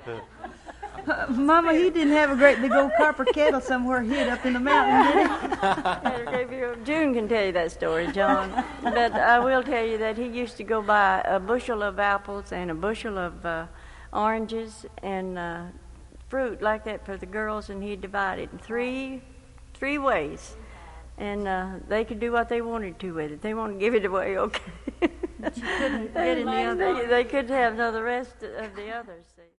Mama, he didn't have a great big old copper kettle somewhere hid up in the mountain, did he? June can tell you that story, John. But I will tell you that he used to go buy a bushel of apples and a bushel of oranges and fruit like that for the girls, and he'd divide it in three ways. And they could do what they wanted to with it. They wanted to give it away, okay. But you couldn't get any other. They could have the rest of the others. See.